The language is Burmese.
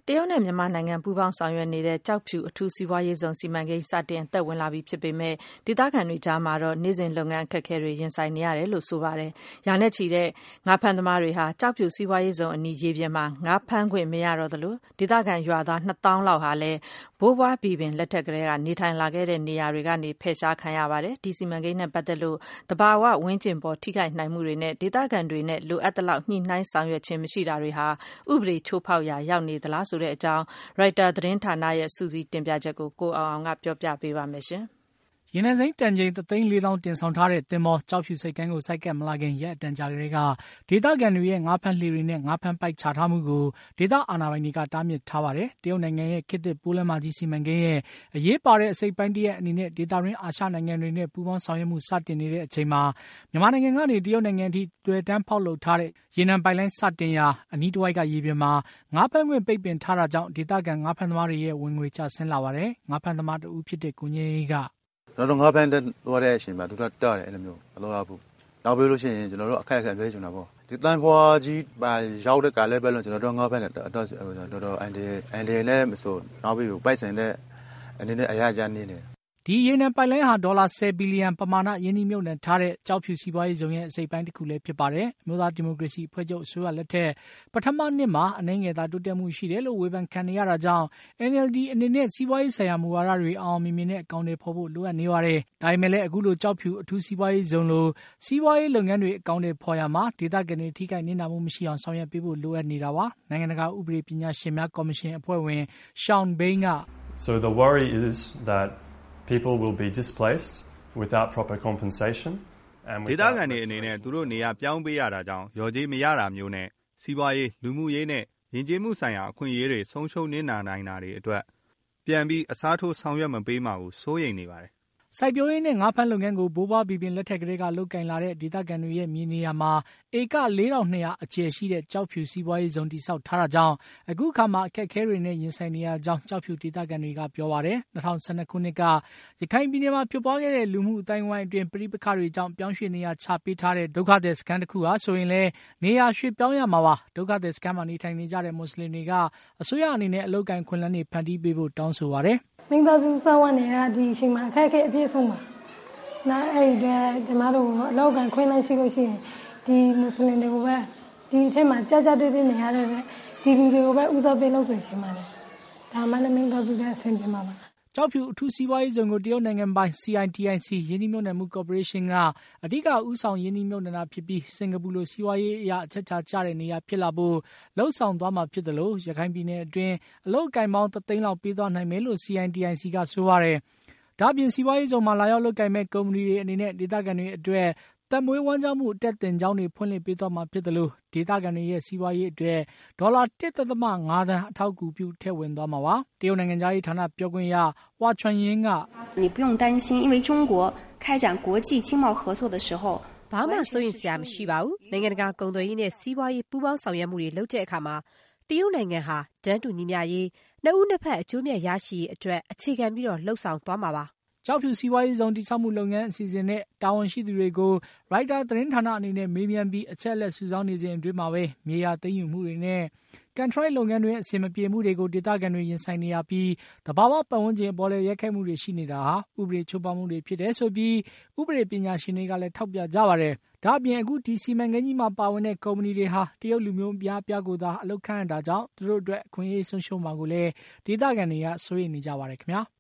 တရုတ်နဲ့မြန်မာနိုင်ငံပူးပေါင်းဆောင်ရွက်နေတဲ့ကျောက်ဖြူအထူးစီးပွားရေးဇုံစီမံကိန်းစတင်အသက်ဝင်လာပြီဖြစ်ပေမဲ့ဒေသခံတွေကြားမှာတော့နေ့စဉ်လုပ်ငန်းအခက်အခဲတွေရင်ဆိုင်နေရတယ်လို့ဆိုပါတယ်။ရာနဲ့ချီတဲ့ငါးဖမ်းသမားတွေဟာကျောက်ဖြူစီးပွားရေးဇုံအနီးရေပြင်မှာငါးဖမ်းခွင့်မရတော့သလိုဒေသခံရွာသား2000လောက်ဟာလည်းဘိုးဘွားဘီပင်လက်ထက်ကလေးကနေထိုင်လာခဲ့တဲ့နေရာတွေကနေဖယ်ရှားခံရပါတယ်။ဒီစီမံကိန်းနဲ့ပတ်သက်လို့သဘာဝဝန်းကျင်ပေါ်ထိခိုက်နိုင်မှုတွေနဲ့ဒေသခံတွေနဲ့လိုအပ်သလောက်ညှိနှိုင်းဆောင်ရွက်ခြင်းမရှိတာတွေဟာဥပဒေချိုးဖောက်ရာရောက်နေသလားဆိုတဲ့အကြောင်းရိုက်တာသတင်းဌာနရဲ့စုစည်းတင်ပြချက်ကိုကိုအောင်အောင်ကပြောပြပေးပါမယ်ရှင်။ရေနံစိမ်းတန်ချိန်1,400,000တင်ဆောင်ထားတဲ့သင်္ဘောကျောက်ဖြူဆိပ်ကမ်းကိုဆိုက်ကပ်မလာခင်ရက်အတန်ကြာကလေးကဒေသခံတွေရဲ့ငါးဖမ်းလှေတွေနဲ့ငါးဖမ်းပိုက်ချထားမှုကိုဒေသအာဏာပိုင်တွေကတားမြစ်ထားပါတယ်။တရုတ်နိုင်ငံရဲ့ခေတ်သစ်ပိုးလမ်းမကြီးစီမံကိန်းရဲ့အရေးပါတဲ့အစိတ်ပိုင်းတစ်ရပ်အနေနဲ့ဒေသတွင်းအာရှနိုင်ငံတွေနဲ့ပူးပေါင်းဆောင်ရွက်မှုစတင်နေတဲ့အချိန်မှာမြန်မာနိုင်ငံကနေတရုတ်နိုင်ငံအထိသွယ်တန်းဖောက်လုပ်ထားတဲ့ရေနံပိုက်လိုင်းစတင်ရာအနီးတစ်ဝိုက်ကရေပြင်မှာငါးဖမ်းခွင့်ပိတ်ပင်ထားတာကြောင့်ဒေသခံငါးဖမ်းသမားတွေရဲ့ဝင်ငွေကျဆင်းလာပါတယ်။ငါးဖမ်းသမားတဦးဖြစ်တဲ့ကိုငြိမ်းကကျွန်တော်တို့ငါးဖမ်းသွားတဲ့အချိန်မှာသူတို့တားတယ်အဲ့လိုမျိုးမလုပ်ရဘူးနောက်ပြီးလို့ရှိရင်ကျွန်တော်တို့အခက်အခဲပြောချင်တာပေါ့ဒီတန်ဖွာကြီးပါရောက်တဲ့ကလည်းပဲလို့ကျွန်တော်တို့ငါးဖမ်းတယ်တော်တော်အန်ဒီနဲ့မဆိုနောက်ပြီးပိုက်ဆိုင်တဲ့အနေနဲ့အရာကြနေတယ်ဒီရေနံပိုက်လိုင်းဟာဒေါ်လာ10ဘီလီယံပမာဏယင်းနှိမ့်မြုပ်နှံထားတဲ့ကျောက်ဖြူစီးပွားရေးဇုံရဲ့အစိတ်ပိုင်းတစ်ခုလည်းဖြစ်ပါတယ်။အမျိုးသားဒီမိုကရေစီအဖွဲ့ချုပ်အစိုးရလက်ထက်ပထမနှစ်မှာအနှဲငယ်သာတိုးတက်မှုရှိတယ်လို့ဝေဖန်ခံနေရတာကြောင့် NLD အနေနဲ့စီးပွားရေးဆိုင်ရာမူဝါဒတွေအောင်မြင်မြင်နဲ့အကောင့်တွေဖော်ဖို့လိုအပ်နေပါတယ်။ဒါပေမဲ့လည်းအခုလိုကျောက်ဖြူအထူးစီးပွားရေးဇုံလိုစီးပွားရေးလုပ်ငန်းတွေအကောင့်တွေဖော်ရမှာဒေသခံတွေထိခိုက်နစ်နာမှုမရှိအောင်ဆောင်ရွက်ပေးဖို့လိုအပ်နေတာပါ။နိုင်ငံတကာဥပဒေပညာရှင်များကော်မရှင်အဖွဲ့ဝင် Sean Bain က So the worry is that people will be displaced without proper compensation and ဒေသခံတွေအနေနဲ့သူတို့နေရာပြောင်းပေးရတာကြောင့်ရော်ကြေးမရတာမျိုးနဲ့စီးပွားရေးလူမှုရေးနဲ့ယဉ်ကျေးမှုဆိုင်ရာအခွင့်အရေးတွေဆုံးရှုံးနေနိုင်တာတွေအတွက်ပြန်ပြီးအစားထိုးဆောင်ရွက်မပေးမှာကိုစိုးရိမ်နေပါတယ်စိုက်ပျိုးရေးနဲ့ငါးဖမ်းလုပ်ငန်းကိုဘိုးဘွားဘီပင်လက်ထက်ကလေးကလုပ်ကင်လာတဲ့ဒေသခံတွေရဲ့မြေနေရာမှာဧက4,200အကျယ်ရှိတဲ့ကျောက်ဖြူစီးပွားရေးဇုံတိစောက်ထားတာကြောင့်အခုခါမှာအခက်အခဲတွေနဲ့ရင်ဆိုင်နေရကြောင်းကျောက်ဖြူဒေသခံတွေကပြောပါတယ်။2012ခုနှစ်ကရခိုင်ပြည်နယ်မှာဖြစ်ပွားခဲ့တဲ့လူမှုအတိုင်းအဝိုင်းအတွင်းပဋိပက္ခတွေကြောင့်ပြောင်းရွှေ့နေရချပေးထားတဲ့ဒုက္ခသည်စခန်းတစ်ခုဟာဆိုရင်လည်းနေရာရွှေ့ပြောင်းရမှာပါ။ဒုက္ခသည်စခန်းမှာနေထိုင်နေကြတဲ့မွတ်စလင်တွေကအစိုးရအနေနဲ့အလုပ်ကိုင်ခွင့်လန်းတွေဖန်တီးပေးဖို့တောင်းဆိုပါတယ်။မိသားစုစောင့်ဝင်နေတာဒီအချိန်မှာအခက်အခဲအပြည့်ဆုံးပါ။အဲ့ဒီကျမတို့အလောက်ကန်ခွင့်နိုင်ရှိလို့ရှိရင်ဒီမွတ်စလင်တွေကိုပဲဒီအထက်မှာကြာကြာတေးသေးနေရတဲ့ဒီလူတွေကိုပဲဦးစားပေးလုပ်ဆိုရှင်ပါတယ်။ဒါမှလည်းမင်းတို့စုတဲ့အဆင်ပြေမှာပါ။ကျောက်ဖြူအထူးစီးပွားရေးဇုံကိုတရုတ်နိုင်ငံပိုင် CITIC ရင်းနှီးမြှုပ်နှံမှုကော်ပိုရေးရှင်းကအဓိကဦးဆောင်ရင်းနှီးမြှုပ်နှံတာဖြစ်ပြီးစင်ကာပူလိုစီးပွားရေးအရာအချက်ချာကျတဲ့နေရာဖြစ်လာဖို့လှုံ့ဆော်သွားမှာဖြစ်တယ်လို့ရခိုင်ပြည်နယ်အတွင်းအလုပ်အကင်ပေါင်း3,000,000လောက်ပေးသွားနိုင်မယ်လို့ CITIC ကဆိုပါတယ်။ဒါ့အပြင်စီးပွားရေးဇုံမှာလာရောက်လုပ်ကိုင်မဲ့ကုမ္ပဏီတွေအနေနဲ့ဒေသခံတွေအတွက်သက်မွေးဝမ်းကြောင်းမှုအတက်တင်ကြောင်းတွေဖွင့်လှစ်ပေးသွားမှာဖြစ်တယ်လို့ဒေသခံတွေရဲ့စီးပွားရေးအတွက်ဒေါ်လာ1.5 သန်းအထောက်အကူပြုထည့်ဝင်သွားမှာပါ။တရုတ်နိုင်ငံသားရေးဌာနပြောခွင့်ရဝါချွန်ယင်းက你不用担心因为中国开展国际经贸合作的时候ဘာမှစိုးရိမ်စရာမရှိပါဘူး။နိုင်ငံတကာကုန်သွယ်ရေးနဲ့စီးပွားရေးပူးပေါင်းဆောင်ရွက်မှုတွေလုပ်တဲ့အခါမှာတရုတ်နိုင်ငံဟာတန်းတူညီမျှရေးနှစ်ဦးနှစ်ဖက်အကျိုးမြတ်ရရှိရေးအတွက်အခြေခံပြီးလှုပ်ဆောင်သွားမှာပါ။ကျောက်ဖြူစီးပွားရေးဇုံတည်ဆောက်မှုလုပ်ငန်းအစီအစဉ်နဲ့တာဝန်ရှိသူတွေကိုရိုက်တာသတင်းဌာနအနေနဲ့မေးမြန်းပြီးအချက်အလက်စုဆောင်းနေစဉ်အတွင်းမှာပဲမြေယာသိမ်းယူမှုတွေနဲ့ကန်ထရိုက်လုပ်ငန်းတွေအဆင်မပြေမှုတွေကိုဒေသခံတွေရင်ဆိုင်နေရပြီးသဘာဝပတ်ဝန်းကျင်အပေါ်လည်းရိုက်ခတ်မှုတွေရှိနေတာဟာဥပဒေချိုးဖောက်မှုတွေဖြစ်တယ်ဆိုပြီးဥပဒေပညာရှင်တွေကလည်းထောက်ပြကြပါတယ်။ဒါ့အပြင်အခုဒီစီမံကိန်းကြီးမှာပါဝင်တဲ့ကုမ္ပဏီတွေဟာတရုတ်လူမျိုးပြကိုသာအလုပ်ခန့်ရတာကြောင့်သူတို့အတွက်အခွင့်အရေးဆုံးရှုံးမှာကိုလည်းဒေသခံတွေကစိုးရိမ်နေကြပါတယ်ခင်ဗျာ။